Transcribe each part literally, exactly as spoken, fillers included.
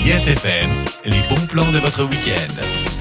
Yes F M, les bons plans de votre week-end.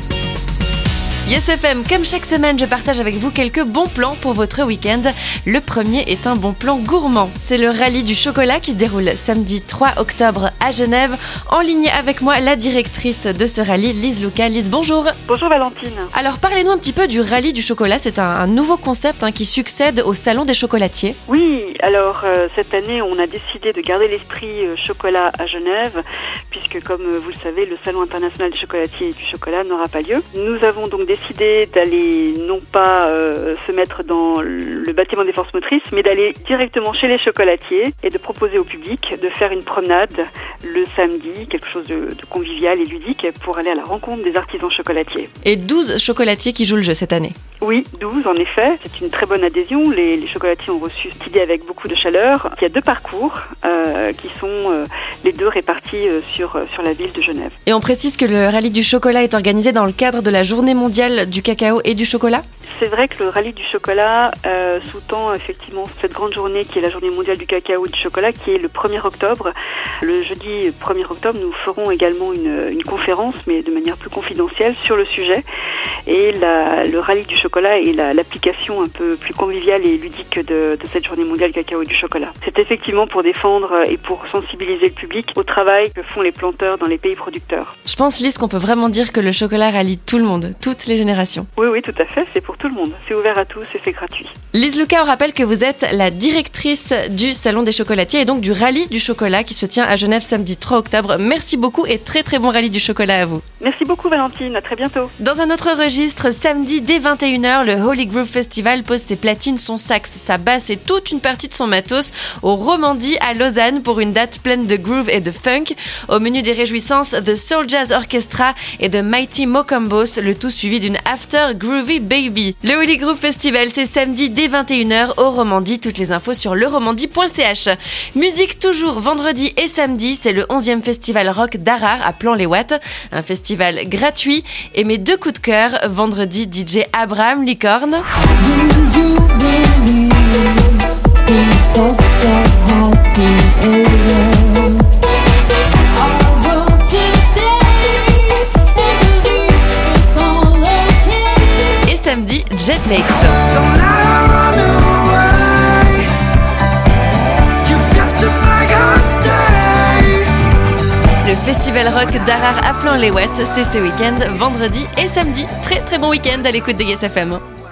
Yes F M, comme chaque semaine, je partage avec vous quelques bons plans pour votre week-end. Le premier est un bon plan gourmand. C'est le rallye du chocolat qui se déroule samedi trois octobre à Genève. En ligne avec moi, la directrice de ce rallye, Lise Lucas. Lise, bonjour. Bonjour Valentine. Alors parlez-nous un petit peu du rallye du chocolat. C'est un, un nouveau concept hein, qui succède au Salon des chocolatiers. Oui, alors euh, cette année, on a décidé de garder l'esprit euh, chocolat à Genève, puisque comme euh, vous le savez, le Salon international des chocolatiers et du chocolat n'aura pas lieu. Nous avons donc décidé d'aller non pas euh, se mettre dans le bâtiment des forces motrices, mais d'aller directement chez les chocolatiers et de proposer au public de faire une promenade le samedi, quelque chose de, de convivial et ludique pour aller à la rencontre des artisans chocolatiers. Et douze chocolatiers qui jouent le jeu cette année. Oui, douze en effet. C'est une très bonne adhésion. Les, les chocolatiers ont reçu cette idée avec beaucoup de chaleur. Il y a deux parcours euh, qui sont euh, les deux répartis euh, sur, sur la ville de Genève. Et on précise que le rallye du chocolat est organisé dans le cadre de la journée mondiale du cacao et du chocolat. C'est vrai que le rallye du chocolat euh, sous-tend effectivement cette grande journée qui est la journée mondiale du cacao et du chocolat qui est le premier octobre. Le jeudi premier octobre, nous ferons également une, une conférence, mais de manière plus confidentielle, sur le sujet. Et la, le rallye du chocolat est la, l'application un peu plus conviviale et ludique de, de cette journée mondiale du cacao et du chocolat. C'est effectivement pour défendre et pour sensibiliser le public au travail que font les planteurs dans les pays producteurs. Je pense, Lise, qu'on peut vraiment dire que le chocolat rallie tout le monde, toutes les générations. Oui, oui, tout à fait. C'est pour tout le monde. C'est ouvert à tous et c'est gratuit. Lise Lucas, on rappelle que vous êtes la directrice du Salon des chocolatiers et donc du rallye du chocolat qui se tient à Genève samedi trois octobre. Merci beaucoup et très très bon rallye du chocolat à vous. Merci beaucoup Valentine, à très bientôt. Dans un autre registre, samedi dès vingt et une heures, le Holy Groove Festival pose ses platines, son sax, sa basse et toute une partie de son matos au Romandie à Lausanne pour une date pleine de groove et de funk. Au menu des réjouissances, The Soul Jazz Orchestra et The Mighty Mocombos, le tout suivi d'une After Groovy Baby. Le Holy Groove Festival, c'est samedi dès vingt et une heures au Romandie. Toutes les infos sur le romandie point c h. Musique toujours vendredi et samedi, c'est le onzième festival rock d'Harare à Plan-les-Ouates. Un festival gratuit et mes deux coups de cœur, vendredi D J Abraham Licorne. Et samedi, Jet Lakes. Le festival rock d'Harare à Plan-les-Ouates, c'est ce week-end, vendredi et samedi. Très très bon week-end à l'écoute de Yes F M.